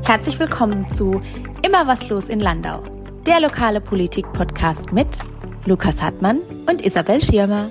Herzlich willkommen zu Immer was los in Landau, der lokale Politik-Podcast mit Lukas Hartmann und Isabel Schirmer.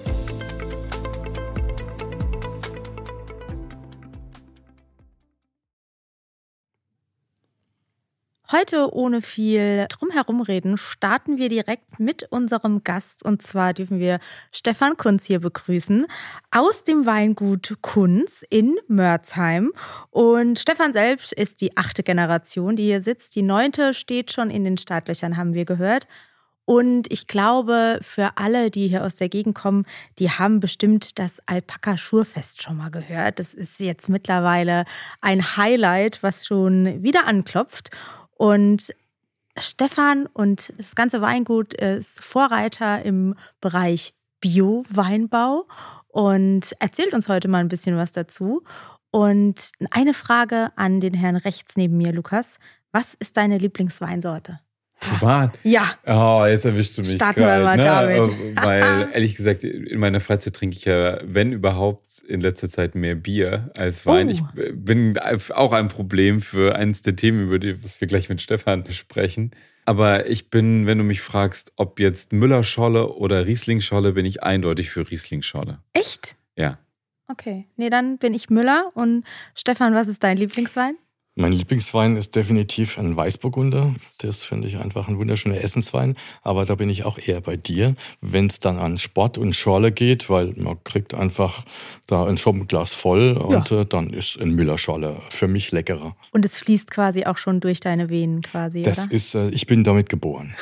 Heute ohne viel Drumherumreden starten wir direkt mit unserem Gast. Und zwar dürfen wir Stefan Kunz hier begrüßen aus dem Weingut Kunz in Mörzheim. Und Stefan selbst ist die 8. Generation, die hier sitzt. Die 9. steht schon in den Startlöchern, haben wir gehört. Und ich glaube, für alle, die hier aus der Gegend kommen, die haben bestimmt das Alpaka-Schurfest schon mal gehört. Das ist jetzt mittlerweile ein Highlight, was schon wieder anklopft. Und Stefan und das ganze Weingut ist Vorreiter im Bereich Bio-Weinbau und erzählt uns heute mal ein bisschen was dazu. Und eine Frage an den Herrn rechts neben mir, Lukas. Was ist deine Lieblingsweinsorte? Privat? Ja. Oh, jetzt erwischst du mich. Starten wir mal damit. Weil, ehrlich gesagt, in meiner Freizeit trinke ich ja, wenn überhaupt, in letzter Zeit mehr Bier als Wein. Ich bin auch ein Problem für eines der Themen, über die was wir gleich mit Stefan besprechen. Aber ich bin, wenn du mich fragst, ob jetzt Müller-Scholle oder Riesling-Scholle, bin ich eindeutig für Riesling-Scholle. Echt? Ja. Okay. Nee, dann bin ich Müller. Und Stefan, was ist dein Lieblingswein? Mein Lieblingswein ist definitiv ein Weißburgunder. Das finde ich einfach ein wunderschöner Essenswein. Aber da bin ich auch eher bei dir, wenn es dann an Sport und Schorle geht, weil man kriegt einfach da ein Schoppenglas voll und dann ist ein Müller-Schorle für mich leckerer. Und es fließt quasi auch schon durch deine Venen quasi, das oder? Ist, ich bin damit geboren.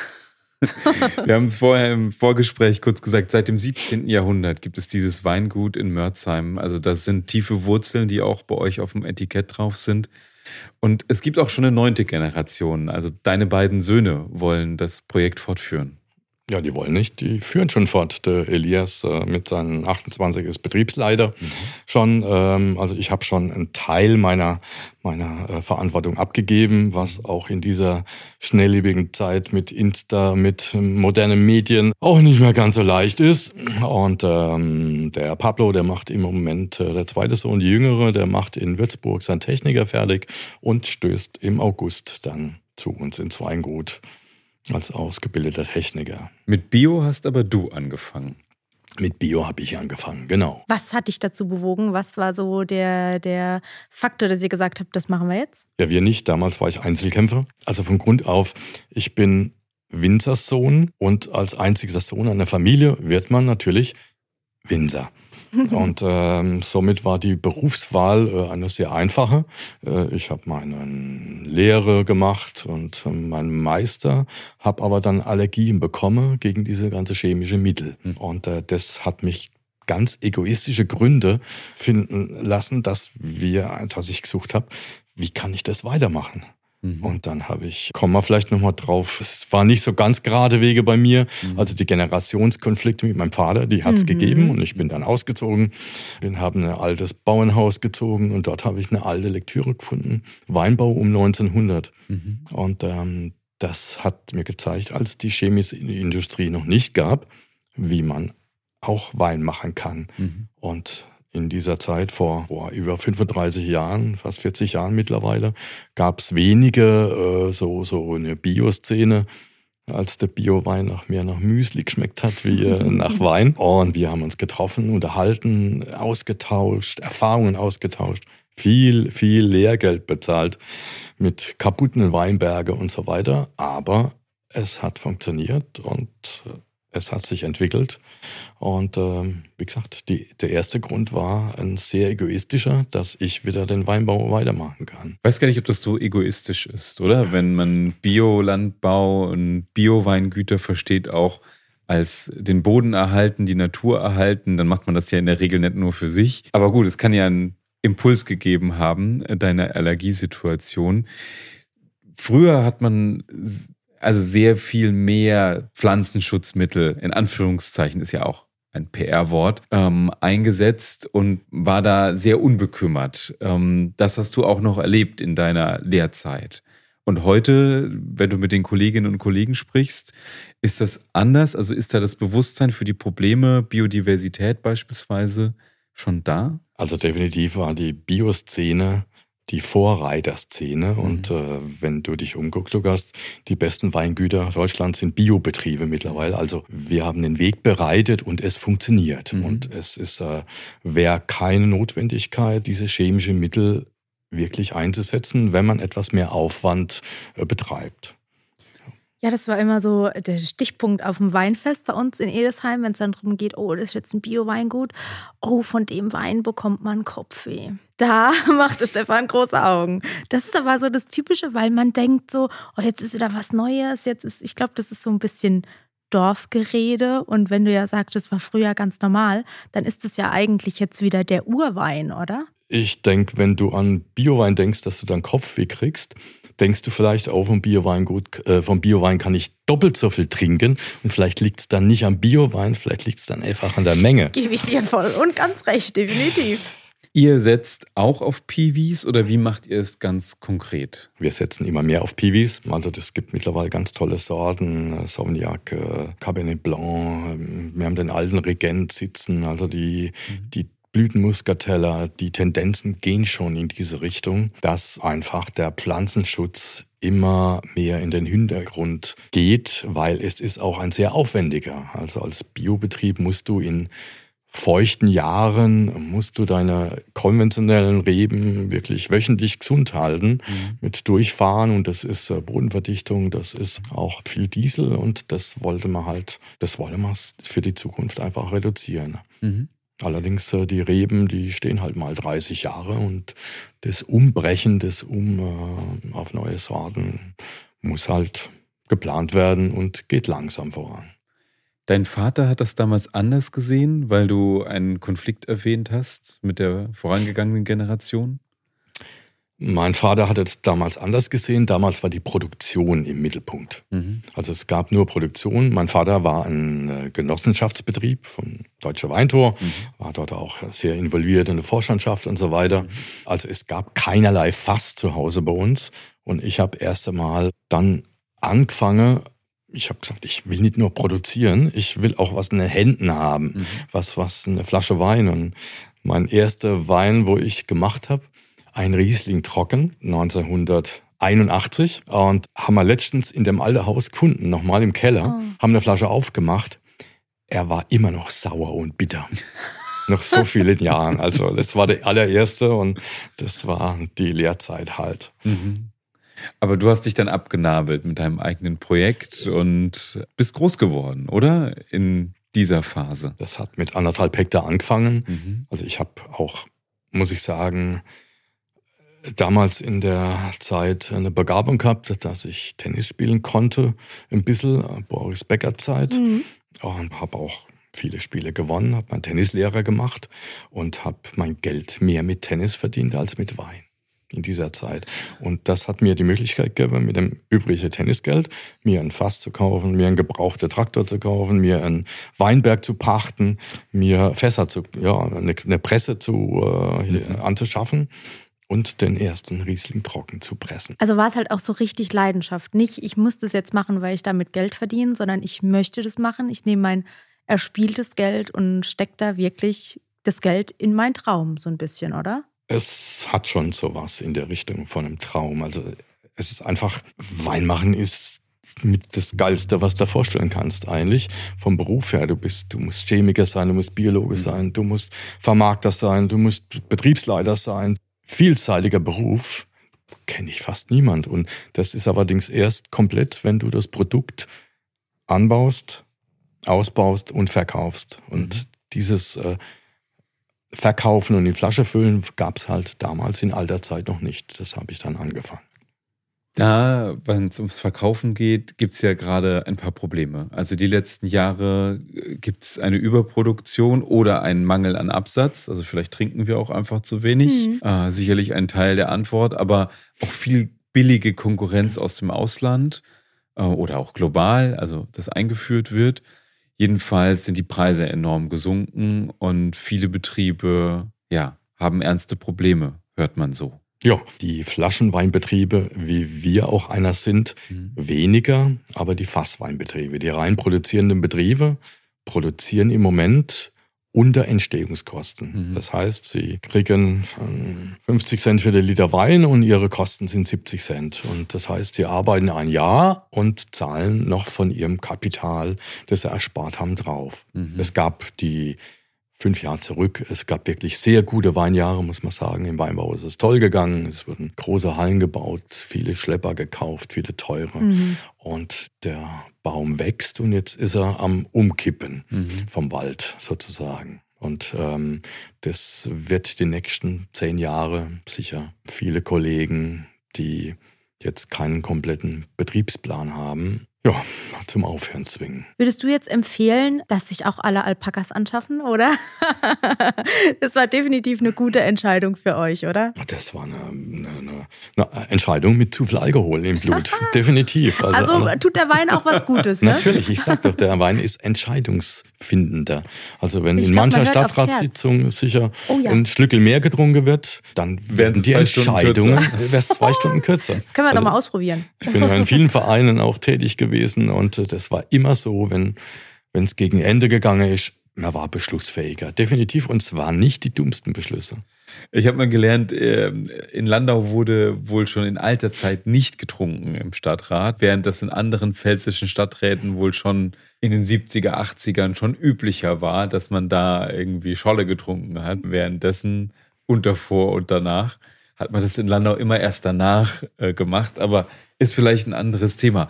Wir haben es vorher im Vorgespräch kurz gesagt, seit dem 17. Jahrhundert gibt es dieses Weingut in Mörzheim. Also das sind tiefe Wurzeln, die auch bei euch auf dem Etikett drauf sind. Und es gibt auch schon eine 9. Generation. Also deine beiden Söhne wollen das Projekt fortführen. Ja, die wollen nicht, die führen schon fort. Der Elias mit seinen 28 ist Betriebsleiter schon. Also ich habe schon einen Teil meiner Verantwortung abgegeben, was auch in dieser schnelllebigen Zeit mit Insta, mit modernen Medien auch nicht mehr ganz so leicht ist. Und der Pablo, der macht im Moment, der zweite Sohn, die Jüngere, der macht in Würzburg seinen Techniker fertig und stößt im August dann zu uns ins Weingut als ausgebildeter Techniker. Mit Bio hast aber du angefangen. Mit Bio habe ich angefangen, genau. Was hat dich dazu bewogen? Was war so der Faktor, dass ihr gesagt habt, das machen wir jetzt? Ja, wir nicht. Damals war ich Einzelkämpfer. Also von Grund auf, ich bin Winzersohn und als einziger Sohn einer Familie wird man natürlich Winzer. Und somit war die Berufswahl eine sehr einfache. Ich habe meine Lehre gemacht und meinen Meister, habe aber dann Allergien bekommen gegen diese ganze chemische Mittel. Und das hat mich ganz egoistische Gründe finden lassen, dass ich gesucht habe, wie kann ich das weitermachen? Und dann kommen wir vielleicht nochmal drauf, es war nicht so ganz gerade Wege bei mir, also die Generationskonflikte mit meinem Vater, die hat es gegeben und ich bin dann ausgezogen, habe ein altes Bauernhaus gezogen und dort habe ich eine alte Lektüre gefunden, Weinbau um 1900. Und das hat mir gezeigt, als die chemische Industrie noch nicht gab, wie man auch Wein machen kann. Und in dieser Zeit vor über 35 Jahren, fast 40 Jahren mittlerweile, gab es wenige so eine Bio-Szene, als der Bio-Wein mehr nach Müsli geschmeckt hat wie nach Wein. Und wir haben uns getroffen, unterhalten, ausgetauscht, Erfahrungen ausgetauscht, viel Lehrgeld bezahlt mit kaputten Weinbergen und so weiter. Aber es hat funktioniert und es hat sich entwickelt und wie gesagt, der erste Grund war ein sehr egoistischer, dass ich wieder den Weinbau weitermachen kann. Ich weiß gar nicht, ob das so egoistisch ist, oder? Wenn man Biolandbau und Bioweingüter versteht auch als den Boden erhalten, die Natur erhalten, dann macht man das ja in der Regel nicht nur für sich. Aber gut, es kann ja einen Impuls gegeben haben, deiner Allergiesituation. Früher hat man also sehr viel mehr Pflanzenschutzmittel, in Anführungszeichen ist ja auch ein PR-Wort, eingesetzt und war da sehr unbekümmert. Das hast du auch noch erlebt in deiner Lehrzeit. Und heute, wenn du mit den Kolleginnen und Kollegen sprichst, ist das anders? Also ist da das Bewusstsein für die Probleme, Biodiversität beispielsweise, schon da? Also definitiv war die Bioszene die Vorreiterszene. Und wenn du dich umguckst, Lukas, die besten Weingüter Deutschlands sind Biobetriebe mittlerweile. Also wir haben den Weg bereitet und es funktioniert. Und es ist wäre keine Notwendigkeit, diese chemischen Mittel wirklich einzusetzen, wenn man etwas mehr Aufwand betreibt. Ja, das war immer so der Stichpunkt auf dem Weinfest bei uns in Edesheim, wenn es dann darum geht, oh, das ist jetzt ein Bio-Weingut, oh, von dem Wein bekommt man Kopfweh. Da machte Stefan große Augen. Das ist aber so das Typische, weil man denkt so, oh, jetzt ist wieder was Neues, ich glaube, das ist so ein bisschen Dorfgerede. Und wenn du ja sagst, das war früher ganz normal, dann ist es ja eigentlich jetzt wieder der Urwein, oder? Ich denke, wenn du an Biowein denkst, dass du dann Kopfweh kriegst, denkst du vielleicht auch vom Biowein kann ich doppelt so viel trinken und vielleicht liegt es dann nicht am Biowein, vielleicht liegt es dann einfach an der Menge. Gebe ich dir voll und ganz recht, definitiv. Ihr setzt auch auf Piwis oder wie macht ihr es ganz konkret? Wir setzen immer mehr auf Piwis. Also es gibt mittlerweile ganz tolle Sorten, Sauvignac, Cabernet Blanc. Wir haben den alten Regent sitzen, also die Blütenmuscatella, die Tendenzen gehen schon in diese Richtung, dass einfach der Pflanzenschutz immer mehr in den Hintergrund geht, weil es ist auch ein sehr aufwendiger. Also als Biobetrieb musst du in feuchten Jahren deine konventionellen Reben wirklich wöchentlich gesund halten mit Durchfahren und das ist Bodenverdichtung, das ist auch viel Diesel und das wollen wir für die Zukunft einfach reduzieren. Allerdings die Reben, die stehen halt mal 30 Jahre und das Umbrechen, auf neue Sorten muss halt geplant werden und geht langsam voran. Dein Vater hat das damals anders gesehen, weil du einen Konflikt erwähnt hast mit der vorangegangenen Generation? Mein Vater hat es damals anders gesehen. Damals war die Produktion im Mittelpunkt. Also es gab nur Produktion. Mein Vater war ein Genossenschaftsbetrieb von Deutscher Weintor, war dort auch sehr involviert in der Vorstandschaft und so weiter. Also es gab keinerlei Fass zu Hause bei uns. Und ich habe erst einmal dann angefangen, ich habe gesagt, ich will nicht nur produzieren, ich will auch was in den Händen haben, was eine Flasche Wein. Und mein erster Wein, wo ich gemacht habe, ein Riesling trocken, 1981. Und haben wir letztens in dem alten Haus gefunden, nochmal im Keller, haben eine Flasche aufgemacht. Er war immer noch sauer und bitter. Nach so vielen Jahren. Also das war der allererste und das war die Lehrzeit halt. Aber du hast dich dann abgenabelt mit deinem eigenen Projekt und bist groß geworden, oder? In dieser Phase. Das hat mit 1,5 Hektar angefangen. Also ich habe auch, muss ich sagen, damals in der Zeit eine Begabung gehabt, dass ich Tennis spielen konnte, ein bisschen, Boris Becker Zeit. Und habe auch viele Spiele gewonnen, habe meinen Tennislehrer gemacht und habe mein Geld mehr mit Tennis verdient als mit Wein in dieser Zeit. Und das hat mir die Möglichkeit gegeben, mit dem übrigen Tennisgeld mir ein Fass zu kaufen, mir einen gebrauchten Traktor zu kaufen, mir einen Weinberg zu pachten, mir eine Presse anzuschaffen. Und den ersten Riesling trocken zu pressen. Also war es halt auch so richtig Leidenschaft. Nicht, ich muss das jetzt machen, weil ich damit Geld verdiene, sondern ich möchte das machen. Ich nehme mein erspieltes Geld und stecke da wirklich das Geld in meinen Traum so ein bisschen, oder? Es hat schon sowas in der Richtung von einem Traum. Also es ist einfach, Weinmachen ist mit das Geilste, was du dir vorstellen kannst eigentlich. Vom Beruf her, du musst Chemiker sein, du musst Biologe sein, du musst Vermarkter sein, du musst Betriebsleiter sein. Vielseitiger Beruf, kenne ich fast niemand. Und das ist allerdings erst komplett, wenn du das Produkt anbaust, ausbaust und verkaufst. Und dieses Verkaufen und in Flasche füllen gab es halt damals in alter Zeit noch nicht. Das habe ich dann angefangen. Da, wenn es ums Verkaufen geht, gibt es ja gerade ein paar Probleme. Also die letzten Jahre gibt es eine Überproduktion oder einen Mangel an Absatz. Also vielleicht trinken wir auch einfach zu wenig. Sicherlich ein Teil der Antwort, aber auch viel billige Konkurrenz aus dem Ausland oder auch global, also das eingeführt wird. Jedenfalls sind die Preise enorm gesunken und viele Betriebe haben ernste Probleme, hört man so. Ja, die Flaschenweinbetriebe, wie wir auch einer sind, weniger, aber die Fassweinbetriebe, die rein produzierenden Betriebe produzieren im Moment unter Entstehungskosten. Das heißt, sie kriegen 50 Cent für den Liter Wein und ihre Kosten sind 70 Cent. Und das heißt, sie arbeiten ein Jahr und zahlen noch von ihrem Kapital, das sie erspart haben, drauf. Es gab die 5 Jahre zurück. Es gab wirklich sehr gute Weinjahre, muss man sagen. Im Weinbau ist es toll gegangen. Es wurden große Hallen gebaut, viele Schlepper gekauft, viele teure. Und der Baum wächst und jetzt ist er am Umkippen vom Wald sozusagen. Und das wird die nächsten 10 Jahre sicher viele Kollegen, die jetzt keinen kompletten Betriebsplan haben, ja, zum Aufhören zwingen. Würdest du jetzt empfehlen, dass sich auch alle Alpakas anschaffen, oder? Das war definitiv eine gute Entscheidung für euch, oder? Das war eine Entscheidung mit zu viel Alkohol im Blut, definitiv. Also tut der Wein auch was Gutes, ne? Natürlich, ich sag doch, der Wein ist entscheidungsfindender. Also wenn in mancher Stadtratssitzung sicher ein Schlückel mehr getrunken wird, dann werden die Entscheidungen 2 Stunden kürzer. Das können wir doch mal ausprobieren. Ich bin ja in vielen Vereinen auch tätig gewesen und das war immer so, wenn es gegen Ende gegangen ist, man war beschlussfähiger, definitiv, und es waren nicht die dummsten Beschlüsse. Ich habe mal gelernt, in Landau wurde wohl schon in alter Zeit nicht getrunken im Stadtrat, während das in anderen pfälzischen Stadträten wohl schon in den 70er, 80ern schon üblicher war, dass man da irgendwie Scholle getrunken hat. Währenddessen und davor und danach hat man das in Landau immer erst danach gemacht, aber ist vielleicht ein anderes Thema.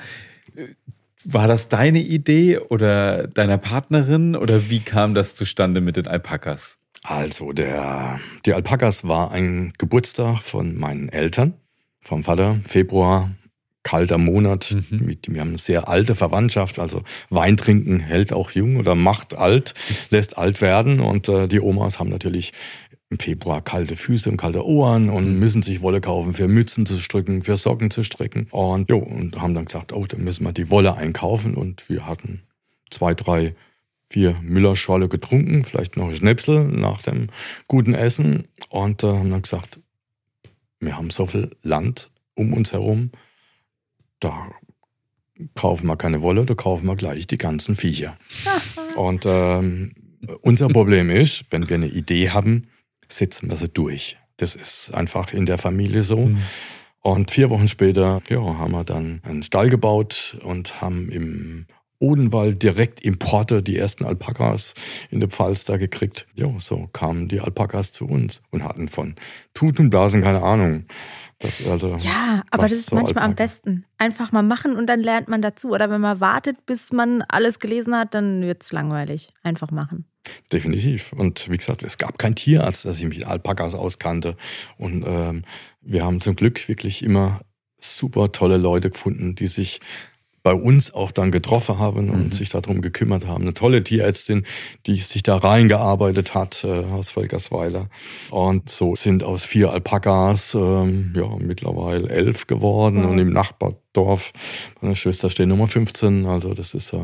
War das deine Idee oder deiner Partnerin oder wie kam das zustande mit den Alpakas? Also die Alpakas war ein Geburtstag von meinen Eltern, vom Vater, Februar, kalter Monat. Wir haben eine sehr alte Verwandtschaft, also Wein trinken hält auch jung oder macht alt, lässt alt werden und die Omas haben natürlich im Februar kalte Füße und kalte Ohren und müssen sich Wolle kaufen, für Mützen zu stricken, für Socken zu stricken. Und haben dann gesagt, dann müssen wir die Wolle einkaufen. Und wir hatten 2, 3, 4 Müllerschorle getrunken, vielleicht noch Schnäpsel nach dem guten Essen. Und haben dann gesagt, wir haben so viel Land um uns herum, da kaufen wir keine Wolle, da kaufen wir gleich die ganzen Viecher. Und unser Problem ist, wenn wir eine Idee haben, setzen wir sie durch. Das ist einfach in der Familie so. Und 4 Wochen später haben wir dann einen Stall gebaut und haben im Odenwald direkt Importe, die ersten Alpakas in der Pfalz da gekriegt. So kamen die Alpakas zu uns und hatten von Tut und Blasen keine Ahnung. Aber das ist manchmal am besten. Einfach mal machen und dann lernt man dazu. Oder wenn man wartet, bis man alles gelesen hat, dann wird es langweilig. Einfach machen. Definitiv. Und wie gesagt, es gab kein Tierarzt, dass ich mich mit Alpakas auskannte. Und wir haben zum Glück wirklich immer super tolle Leute gefunden, die sich bei uns auch dann getroffen haben und sich darum gekümmert haben. Eine tolle Tierärztin, die sich da reingearbeitet hat aus Völkersweiler. Und so sind aus 4 Alpakas mittlerweile 11 geworden. Wow. Und im Nachbardorf meiner Schwester stehen Nummer 15. Also das ist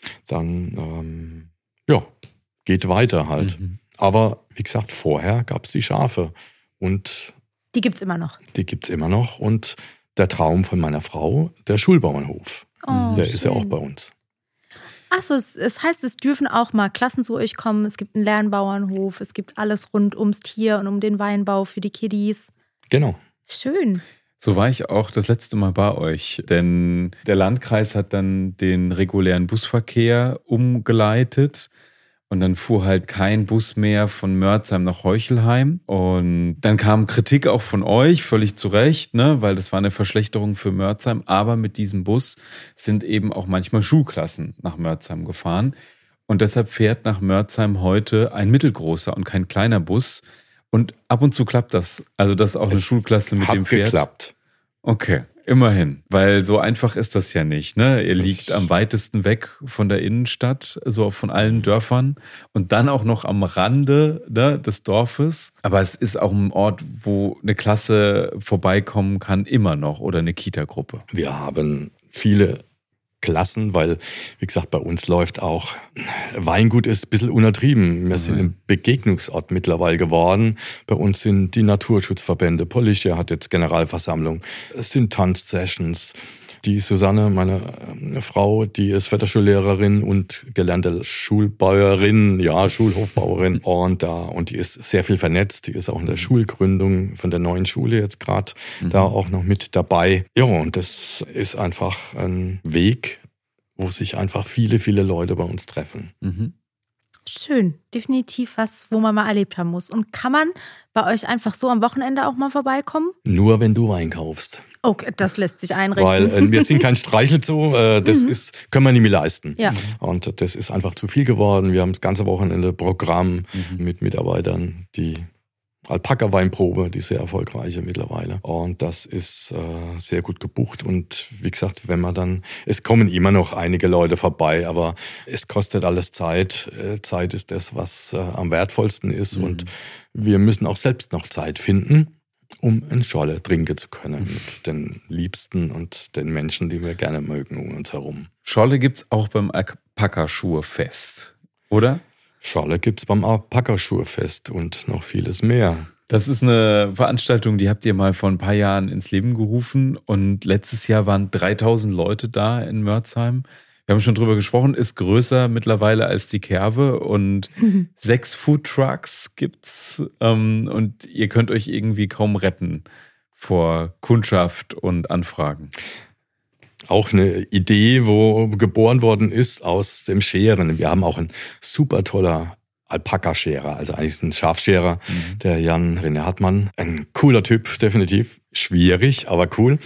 geht weiter halt. Aber wie gesagt, vorher gab es die Schafe. Und die gibt's immer noch. Die gibt's immer noch. Und der Traum von meiner Frau, der Schulbauernhof. Der ist ja auch bei uns. Achso, es heißt, es dürfen auch mal Klassen zu euch kommen. Es gibt einen Lernbauernhof, es gibt alles rund ums Tier und um den Weinbau für die Kiddies. Genau. Schön. So war ich auch das letzte Mal bei euch, denn der Landkreis hat dann den regulären Busverkehr umgeleitet. Und dann fuhr halt kein Bus mehr von Mörzheim nach Heuchelheim. Und dann kam Kritik auch von euch, völlig zu Recht, ne? Weil das war eine Verschlechterung für Mörzheim. Aber mit diesem Bus sind eben auch manchmal Schulklassen nach Mörzheim gefahren. Und deshalb fährt nach Mörzheim heute ein mittelgroßer und kein kleiner Bus. Und ab und zu klappt das. Also das ist auch eine Schulklasse mit dem Pferd. Hat geklappt. Okay. Immerhin, weil so einfach ist das ja nicht, ne? Ihr liegt am weitesten weg von der Innenstadt, so von allen Dörfern und dann auch noch am Rande, ne, des Dorfes. Aber es ist auch ein Ort, wo eine Klasse vorbeikommen kann, immer noch, oder eine Kita-Gruppe. Wir haben viele Klassen, weil, wie gesagt, bei uns läuft auch, Weingut ist ein bisschen untertrieben. Wir sind ein Begegnungsort mittlerweile geworden. Bei uns sind die Naturschutzverbände, Policia hat jetzt Generalversammlung, es sind Tanzsessions, Die Susanne, meine Frau, die ist Förderschullehrerin und gelernte Schulbauerin, Schulhofbauerin. Und die ist sehr viel vernetzt. Die ist auch in der Schulgründung von der neuen Schule jetzt gerade da auch noch mit dabei. Ja, und das ist einfach ein Weg, wo sich einfach viele, viele Leute bei uns treffen. Mhm. Schön, definitiv was, wo man mal erlebt haben muss. Und kann man bei euch einfach so am Wochenende auch mal vorbeikommen? Nur wenn du Wein kaufst. Okay, das lässt sich einrichten. Weil wir sind kein Streichelzoo, können wir nicht mehr leisten. Ja. Und das ist einfach zu viel geworden. Wir haben das ganze Wochenende Programm mit Mitarbeitern, die Alpaka-Weinprobe, die sehr erfolgreiche mittlerweile. Und das ist sehr gut gebucht. Und wie gesagt, es kommen immer noch einige Leute vorbei, aber es kostet alles Zeit. Zeit ist das, was am wertvollsten ist. Und wir müssen auch selbst noch Zeit finden, um eine Scholle trinken zu können mit den Liebsten und den Menschen, die wir gerne mögen um uns herum. Scholle gibt's auch beim Alpaka-Schurfest, oder? Scholle gibt's beim Alpaka-Schurfest und noch vieles mehr. Das ist eine Veranstaltung, die habt ihr mal vor ein paar Jahren ins Leben gerufen und letztes Jahr waren 3000 Leute da in Mörzheim. Wir haben schon drüber gesprochen, ist größer mittlerweile als die Kerwe und 6 Foodtrucks gibt's und ihr könnt euch irgendwie kaum retten vor Kundschaft und Anfragen. Auch eine Idee, wo geboren worden ist aus dem Scheren. Wir haben auch ein super toller Alpaka-Scherer, also eigentlich ein Schafscherer, der Jan René Hartmann. Ein cooler Typ, definitiv. Schwierig, aber cool.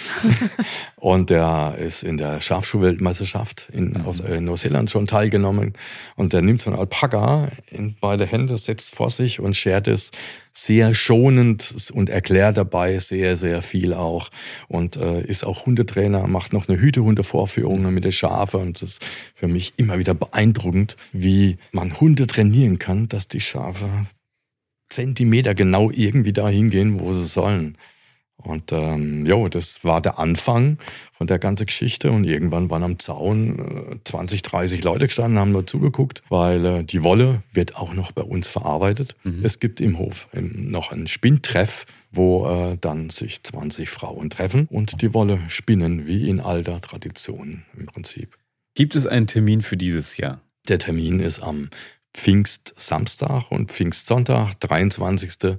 Und der ist in der Schafschuhweltmeisterschaft in Neuseeland schon teilgenommen. Und der nimmt so einen Alpaka in beide Hände, setzt vor sich und schert es sehr schonend und erklärt dabei sehr, sehr viel auch. Und ist auch Hundetrainer, macht noch eine Hütehunde-Vorführung mit den Schafe. Und es ist für mich immer wieder beeindruckend, wie man Hunde trainieren kann, dass die Schafe Zentimeter genau irgendwie da hingehen, wo sie sollen. Und das war der Anfang von der ganzen Geschichte. Und irgendwann waren am Zaun 20, 30 Leute gestanden, haben nur zugeguckt, weil die Wolle wird auch noch bei uns verarbeitet. Es gibt im Hof noch einen Spinntreff, wo dann sich 20 Frauen treffen und die Wolle spinnen, wie in alter Tradition im Prinzip. Gibt es einen Termin für dieses Jahr? Der Termin ist am Pfingstsamstag und Pfingstsonntag, 23.,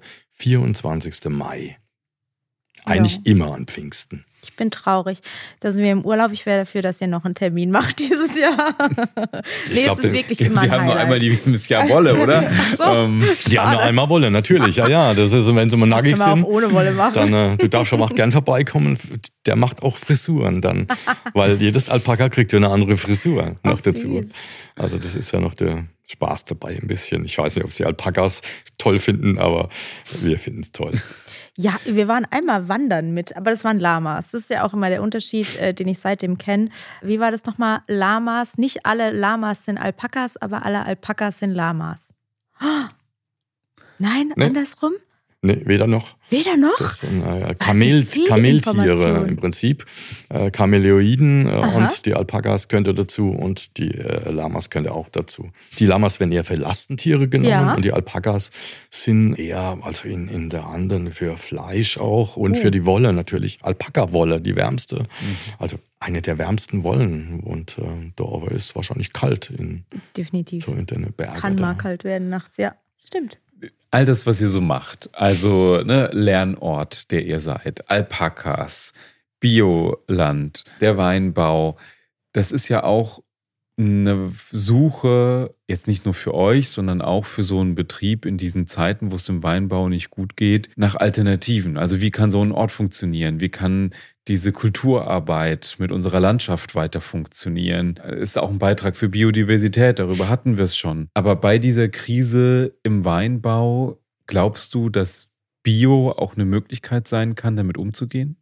24. Mai. Eigentlich immer an Pfingsten. Ich bin traurig. Da sind wir im Urlaub. Ich wäre dafür, dass ihr noch einen Termin macht dieses Jahr. Ich glaub, es ist wirklich immer ein Die haben nur Highlight. einmal jedes Jahr Wolle, oder? Die haben nur einmal Wolle, natürlich. Ja. Das ist, wenn sie mal nackig Das können sind, wir auch ohne Wolle machen. dann du darfst schon mal gern vorbeikommen. Der macht auch Frisuren dann. Weil jedes Alpaka kriegt ja eine andere Frisur noch dazu. Süß. Also das ist ja noch der Spaß dabei ein bisschen. Ich weiß nicht, ob sie Alpakas toll finden, aber wir finden es toll. Ja, wir waren einmal wandern mit, aber das waren Lamas. Das ist ja auch immer der Unterschied, den ich seitdem kenne. Wie war das nochmal? Lamas. Nicht alle Lamas sind Alpakas, aber alle Alpakas sind Lamas. Oh. Nein, Nee. andersrum? Nee, weder noch. Weder noch? Das sind eine Kameltiere Fehlinformation. im Prinzip. Chamäleoiden Aha. und die Alpakas könnte dazu und die Lamas könnte auch dazu. Die Lamas werden eher für Lastentiere genommen Ja. und die Alpakas sind eher, also in der anderen für Fleisch auch und für die Wolle natürlich. Alpaka-Wolle, die wärmste. Also eine der wärmsten Wollen. Und da aber ist wahrscheinlich kalt Definitiv. so in den Bergen. Kann da. mal kalt werden nachts, ja. Stimmt. All das, was ihr so macht, also Lernort, der ihr seid, Alpakas, Bioland, der Weinbau, das ist ja auch eine Suche, jetzt nicht nur für euch, sondern auch für so einen Betrieb in diesen Zeiten, wo es im Weinbau nicht gut geht, nach Alternativen. Also wie kann so ein Ort funktionieren? Wie kann diese Kulturarbeit mit unserer Landschaft weiter funktionieren? Ist auch ein Beitrag für Biodiversität, darüber hatten wir es schon. Aber bei dieser Krise im Weinbau, glaubst du, dass Bio auch eine Möglichkeit sein kann, damit umzugehen?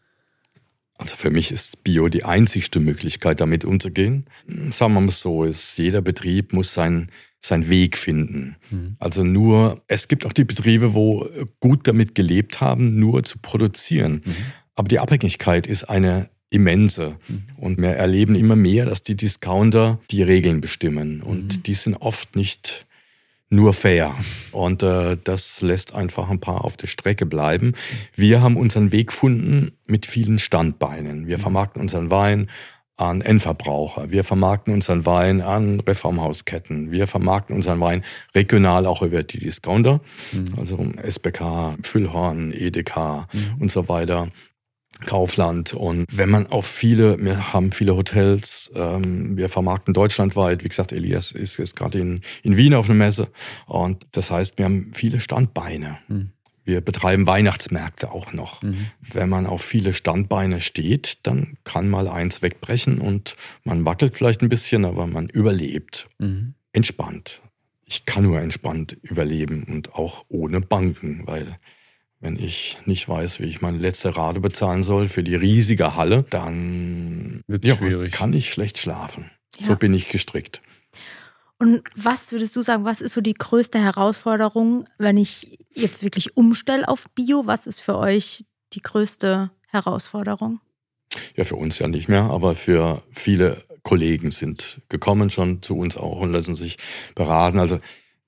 Also für mich ist Bio die einzigste Möglichkeit, damit umzugehen. Sagen wir mal so, jeder Betrieb muss seinen Weg finden. Also es gibt auch die Betriebe, wo gut damit gelebt haben, nur zu produzieren. Aber die Abhängigkeit ist eine immense. Und wir erleben immer mehr, dass die Discounter die Regeln bestimmen. Und die sind oft nicht nur fair. Und das lässt einfach ein paar auf der Strecke bleiben. Wir haben unseren Weg gefunden mit vielen Standbeinen. Wir vermarkten unseren Wein an Endverbraucher. Wir vermarkten unseren Wein an Reformhausketten. Wir vermarkten unseren Wein regional auch über die Discounter, also SBK, Füllhorn, Edeka und so weiter. Kaufland. Und wenn man wir haben viele Hotels, wir vermarkten deutschlandweit. Wie gesagt, Elias ist jetzt gerade in Wien auf einer Messe. Und das heißt, wir haben viele Standbeine. Wir betreiben Weihnachtsmärkte auch noch. Wenn man auf viele Standbeine steht, dann kann mal eins wegbrechen und man wackelt vielleicht ein bisschen, aber man überlebt. Entspannt. Ich kann nur entspannt überleben und auch ohne Banken, weil wenn ich nicht weiß, wie ich meine letzte Rate bezahlen soll für die riesige Halle, dann schwierig. Kann ich schlecht schlafen. Ja. So bin ich gestrickt. Und was würdest du sagen, was ist so die größte Herausforderung, wenn ich jetzt wirklich umstelle auf Bio? Was ist für euch die größte Herausforderung? Ja, für uns ja nicht mehr, aber für viele Kollegen sind gekommen schon zu uns auch und lassen sich beraten. Also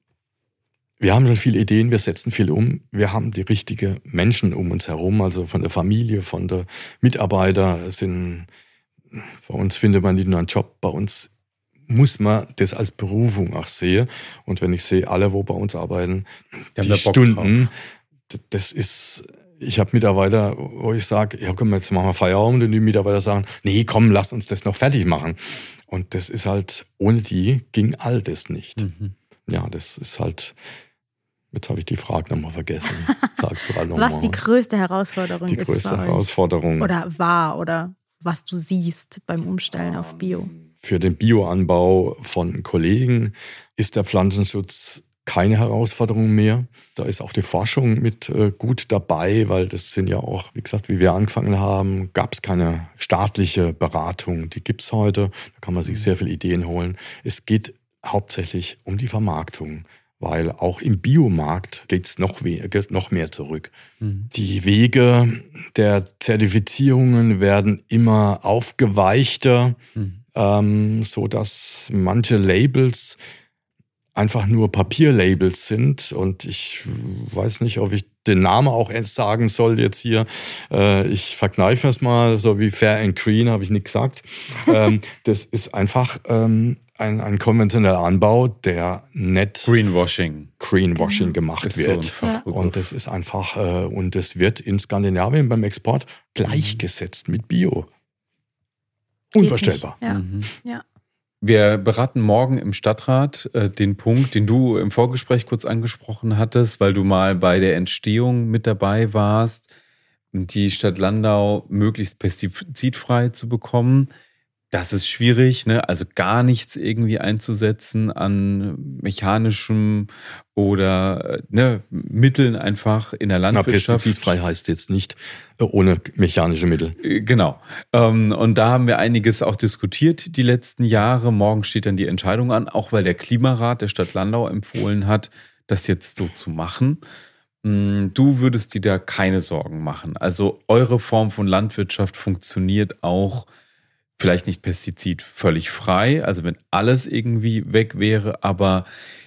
wir haben schon viele Ideen, wir setzen viel um. Wir haben die richtigen Menschen um uns herum, also von der Familie, von der Mitarbeiter. Bei uns findet man nicht nur einen Job, bei uns muss man das als Berufung auch sehen. Und wenn ich sehe, alle, wo bei uns arbeiten, die Stunden, das ist, ich habe Mitarbeiter, wo ich sage, ja komm, jetzt machen wir Feierabend, und die Mitarbeiter sagen, nee, komm, lass uns das noch fertig machen. Und das ist halt, ohne die ging all das nicht. Ja, das ist halt... Jetzt habe ich die Frage nochmal vergessen. Sagst du alle was die größte Herausforderung ist. Die größte Herausforderung. Oder was du siehst beim Umstellen auf Bio. Für den Bioanbau von Kollegen ist der Pflanzenschutz keine Herausforderung mehr. Da ist auch die Forschung mit gut dabei, weil das sind ja auch, wie gesagt, wie wir angefangen haben, gab es keine staatliche Beratung. Die gibt es heute. Da kann man sich sehr viele Ideen holen. Es geht hauptsächlich um die Vermarktung. Weil auch im Biomarkt geht es noch mehr zurück. Die Wege der Zertifizierungen werden immer aufgeweichter, so dass manche Labels einfach nur Papierlabels sind. Und ich weiß nicht, ob ich den Namen auch sagen soll jetzt hier. Ich verkneife es mal, so wie Fair and Green habe ich nicht gesagt. Das ist einfach ein konventioneller Anbau, der nicht Greenwashing gemacht wird. So und das ist einfach, und das wird in Skandinavien beim Export gleichgesetzt mit Bio. Unvorstellbar. Ja. Wir beraten morgen im Stadtrat den Punkt, den du im Vorgespräch kurz angesprochen hattest, weil du mal bei der Entstehung mit dabei warst, die Stadt Landau möglichst pestizidfrei zu bekommen. Das ist schwierig, ne? Also gar nichts irgendwie einzusetzen an mechanischem oder Mitteln einfach in der Landwirtschaft. Pestizidfrei heißt jetzt nicht ohne mechanische Mittel. Genau. Und da haben wir einiges auch diskutiert die letzten Jahre. Morgen steht dann die Entscheidung an, auch weil der Klimarat der Stadt Landau empfohlen hat, das jetzt so zu machen. Du würdest dir da keine Sorgen machen. Also eure Form von Landwirtschaft funktioniert auch vielleicht nicht Pestizid völlig frei, also wenn alles irgendwie weg wäre, aber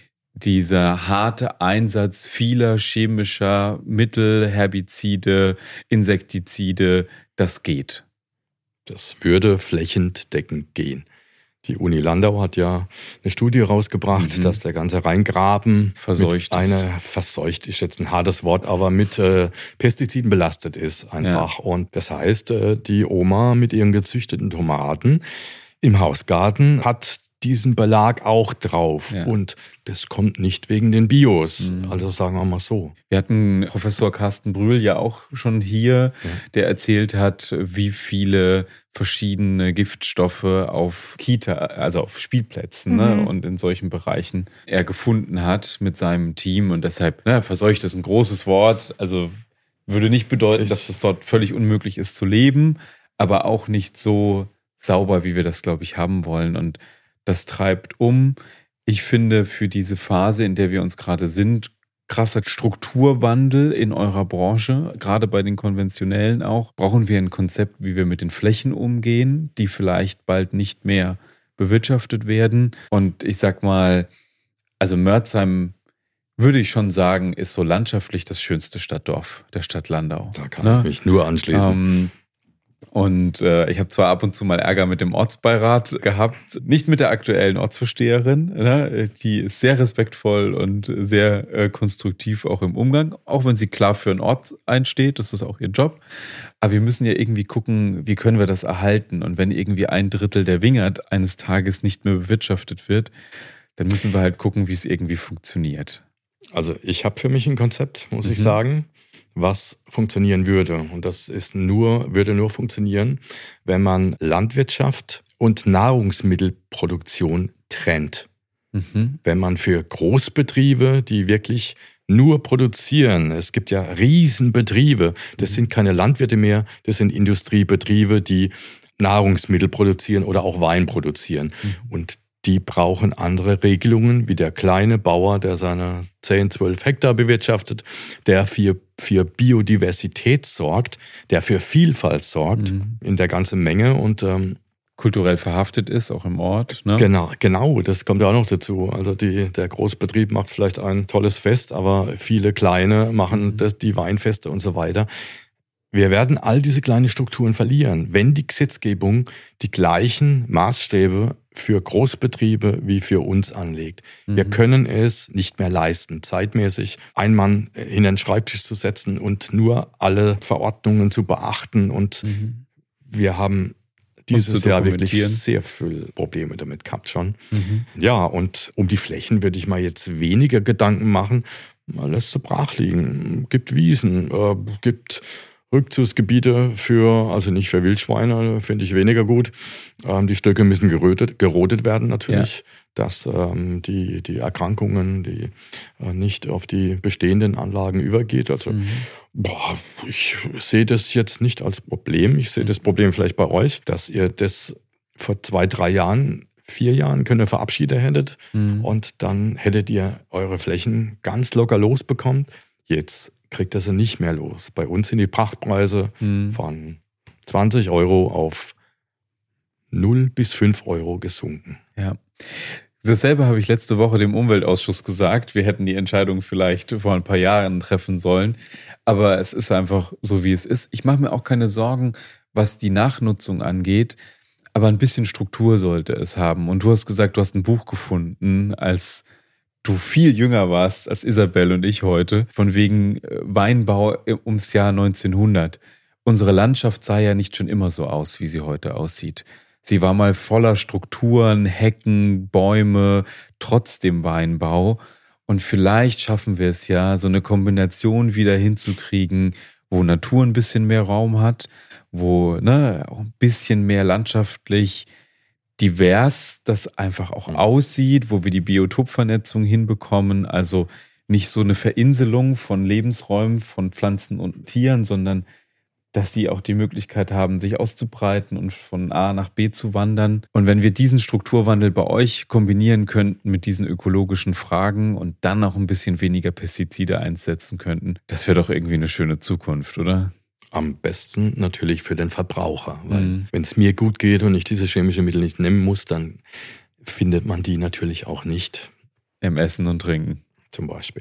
dieser harte Einsatz vieler chemischer Mittel, Herbizide, Insektizide, das geht. Das würde flächendeckend gehen. Die Uni Landau hat ja eine Studie rausgebracht, dass der ganze Rheingraben verseucht ist jetzt ein hartes Wort, aber mit Pestiziden belastet ist einfach. Ja. Und das heißt, die Oma mit ihren gezüchteten Tomaten im Hausgarten hat diesen Belag auch drauf. Ja. Und das kommt nicht wegen den Bios. Also sagen wir mal so. Wir hatten Professor Carsten Brühl ja auch schon hier, der erzählt hat, wie viele verschiedene Giftstoffe auf also auf Spielplätzen und in solchen Bereichen er gefunden hat mit seinem Team. Und deshalb, verseucht ist ein großes Wort. Also würde nicht bedeuten, dass es dort völlig unmöglich ist zu leben, aber auch nicht so sauber, wie wir das, glaube ich, haben wollen. Und das treibt um. Ich finde, für diese Phase, in der wir uns gerade sind, krasser Strukturwandel in eurer Branche, gerade bei den konventionellen auch, brauchen wir ein Konzept, wie wir mit den Flächen umgehen, die vielleicht bald nicht mehr bewirtschaftet werden. Und ich sag mal, also Mörzheim würde ich schon sagen, ist so landschaftlich das schönste Stadtdorf der Stadt Landau. Da kann ich mich nur anschließen. Und ich habe zwar ab und zu mal Ärger mit dem Ortsbeirat gehabt, nicht mit der aktuellen Ortsvorsteherin, ne? Die ist sehr respektvoll und sehr konstruktiv auch im Umgang, auch wenn sie klar für einen Ort einsteht, das ist auch ihr Job. Aber wir müssen ja irgendwie gucken, wie können wir das erhalten. Und wenn irgendwie 1/3 der Wingert eines Tages nicht mehr bewirtschaftet wird, dann müssen wir halt gucken, wie es irgendwie funktioniert. Also ich habe für mich ein Konzept, muss ich sagen, was funktionieren würde. Und das würde nur funktionieren, wenn man Landwirtschaft und Nahrungsmittelproduktion trennt. Wenn man für Großbetriebe, die wirklich nur produzieren, es gibt ja Riesenbetriebe, das sind keine Landwirte mehr, das sind Industriebetriebe, die Nahrungsmittel produzieren oder auch Wein produzieren. Und die brauchen andere Regelungen, wie der kleine Bauer, der seine 10, 12 Hektar bewirtschaftet, der für Biodiversität sorgt, der für Vielfalt sorgt in der ganzen Menge und kulturell verhaftet ist, auch im Ort. Ne? Genau, das kommt ja auch noch dazu. Also der Großbetrieb macht vielleicht ein tolles Fest, aber viele kleine machen die Weinfeste und so weiter. Wir werden all diese kleinen Strukturen verlieren, wenn die Gesetzgebung die gleichen Maßstäbe für Großbetriebe wie für uns anlegt. Wir können es nicht mehr leisten, zeitmäßig einen Mann in den Schreibtisch zu setzen und nur alle Verordnungen zu beachten. Und wir haben dieses Jahr wirklich sehr viele Probleme damit gehabt schon. Ja, und um die Flächen würde ich mal jetzt weniger Gedanken machen. Man lässt sie brach liegen. Gibt Wiesen, gibt Rückzugsgebiete also nicht für Wildschweine, finde ich weniger gut. Die Stöcke müssen gerodet werden natürlich, dass die Erkrankungen, die nicht auf die bestehenden Anlagen übergeht. Also ich sehe das jetzt nicht als Problem. Ich sehe das Problem vielleicht bei euch, dass ihr das vor 2, 3 Jahren, 4 Jahren können verabschiedet hättet und dann hättet ihr eure Flächen ganz locker losbekommen. Jetzt kriegt ihr sie nicht mehr los. Bei uns sind die Pachtpreise von 20 € auf 0 bis 5 € gesunken. Ja. Dasselbe habe ich letzte Woche dem Umweltausschuss gesagt. Wir hätten die Entscheidung vielleicht vor ein paar Jahren treffen sollen. Aber es ist einfach so, wie es ist. Ich mache mir auch keine Sorgen, was die Nachnutzung angeht. Aber ein bisschen Struktur sollte es haben. Und du hast gesagt, du hast ein Buch gefunden, als du viel jünger warst als Isabel und ich heute, von wegen Weinbau ums Jahr 1900. Unsere Landschaft sah ja nicht schon immer so aus, wie sie heute aussieht. Sie war mal voller Strukturen, Hecken, Bäume, trotzdem Weinbau. Und vielleicht schaffen wir es ja, so eine Kombination wieder hinzukriegen, wo Natur ein bisschen mehr Raum hat, wo auch ein bisschen mehr landschaftlich divers das einfach auch aussieht, wo wir die Biotopvernetzung hinbekommen. Also nicht so eine Verinselung von Lebensräumen, von Pflanzen und Tieren, sondern dass die auch die Möglichkeit haben, sich auszubreiten und von A nach B zu wandern. Und wenn wir diesen Strukturwandel bei euch kombinieren könnten mit diesen ökologischen Fragen und dann auch ein bisschen weniger Pestizide einsetzen könnten, das wäre doch irgendwie eine schöne Zukunft, oder? Am besten natürlich für den Verbraucher, weil wenn es mir gut geht und ich diese chemischen Mittel nicht nehmen muss, dann findet man die natürlich auch nicht. Im Essen und Trinken. Zum Beispiel.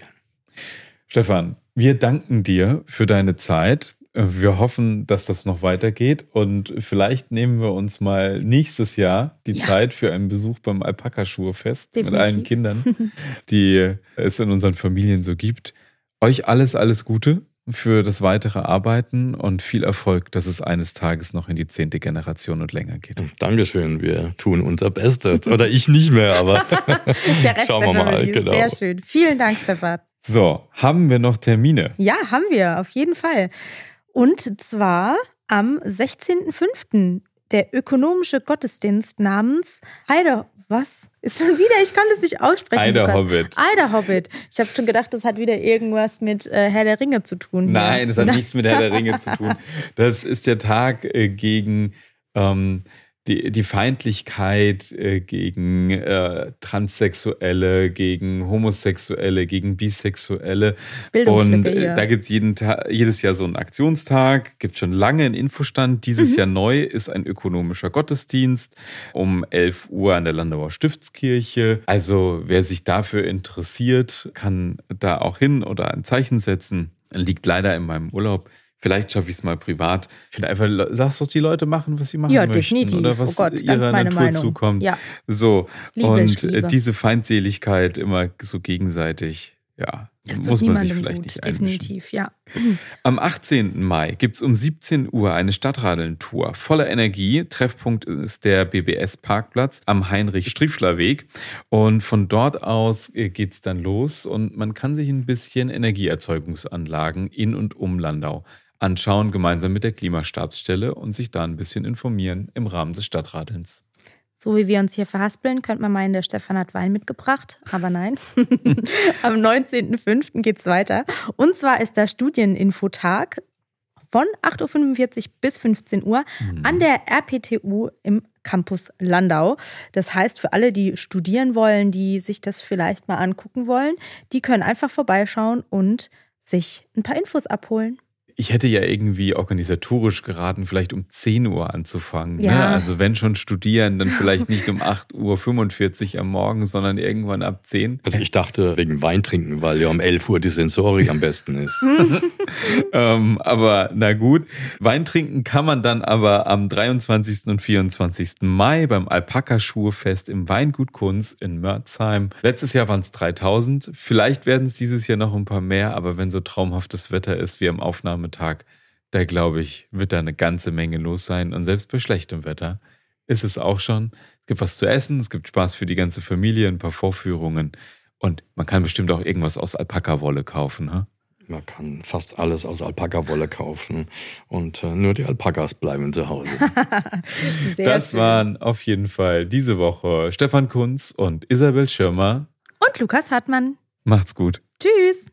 Stefan, wir danken dir für deine Zeit. Wir hoffen, dass das noch weitergeht und vielleicht nehmen wir uns mal nächstes Jahr die Zeit für einen Besuch beim Alpaka-Schuhe-Fest mit allen Kindern, die es in unseren Familien so gibt. Euch alles Gute für das weitere Arbeiten und viel Erfolg, dass es eines Tages noch in die 10. Generation und länger geht. Dankeschön, wir tun unser Bestes. Oder ich nicht mehr, aber der Rest schauen wir mal. Genau. Sehr schön. Vielen Dank, Stefan. So, haben wir noch Termine? Ja, haben wir, auf jeden Fall. Und zwar am 16.05. der ökonomische Gottesdienst namens was? Ist schon wieder, ich kann das nicht aussprechen. Eiderhobbit. Eiderhobbit. Ich habe schon gedacht, das hat wieder irgendwas mit Herr der Ringe zu tun. Nein, das hat nichts mit Herr der Ringe zu tun. Das ist der Tag gegen die Feindlichkeit gegen Transsexuelle, gegen Homosexuelle, gegen Bisexuelle. Und da gibt es jedes Jahr so einen Aktionstag, gibt schon lange einen Infostand. Dieses Jahr neu ist ein ökonomischer Gottesdienst um 11 Uhr an der Landauer Stiftskirche. Also wer sich dafür interessiert, kann da auch hin oder ein Zeichen setzen. Liegt leider in meinem Urlaub. Vielleicht schaffe ich es mal privat. Ich finde einfach, lass doch die Leute machen, was sie machen möchten. Definitiv. Oder was ihrer Natur Meinung. zukommt. Ja. So. Liebe. Diese Feindseligkeit immer so gegenseitig, ja, das muss man sich vielleicht gut, nicht definitiv, ja. Am 18. Mai gibt es um 17 Uhr eine Stadtradeln-Tour voller Energie. Treffpunkt ist der BBS-Parkplatz am Heinrich-Striefler-Weg. Und von dort aus geht es dann los und man kann sich ein bisschen Energieerzeugungsanlagen in und um Landau anschauen, gemeinsam mit der Klimastabsstelle und sich da ein bisschen informieren im Rahmen des Stadtradelns. So wie wir uns hier verhaspeln, könnte man meinen, der Stefan hat Wein mitgebracht, aber nein. Am 19.05. geht es weiter. Und zwar ist der Studieninfotag von 8.45 Uhr bis 15 Uhr an der RPTU im Campus Landau. Das heißt, für alle, die studieren wollen, die sich das vielleicht mal angucken wollen, die können einfach vorbeischauen und sich ein paar Infos abholen. Ich hätte ja irgendwie organisatorisch geraten, vielleicht um 10 Uhr anzufangen. Ja. Ne? Also wenn schon studieren, dann vielleicht nicht um 8.45 Uhr am Morgen, sondern irgendwann ab 10. Also ich dachte wegen Wein trinken, weil ja um 11 Uhr die Sensorik am besten ist. Aber na gut, Wein trinken kann man dann aber am 23. und 24. Mai beim Alpaka-Schuhfest im Weingut Kunz in Mörzheim. Letztes Jahr waren es 3000, vielleicht werden es dieses Jahr noch ein paar mehr, aber wenn so traumhaftes Wetter ist wie am Aufnahmetag, da glaube ich, wird da eine ganze Menge los sein. Und selbst bei schlechtem Wetter ist es auch schon. Es gibt was zu essen, es gibt Spaß für die ganze Familie, ein paar Vorführungen. Und man kann bestimmt auch irgendwas aus Alpaka-Wolle kaufen. Ne? Man kann fast alles aus Alpaka-Wolle kaufen und nur die Alpakas bleiben zu Hause. Das schön. Waren auf jeden Fall diese Woche Stefan Kunz und Isabel Schirmer. Und Lukas Hartmann. Macht's gut. Tschüss.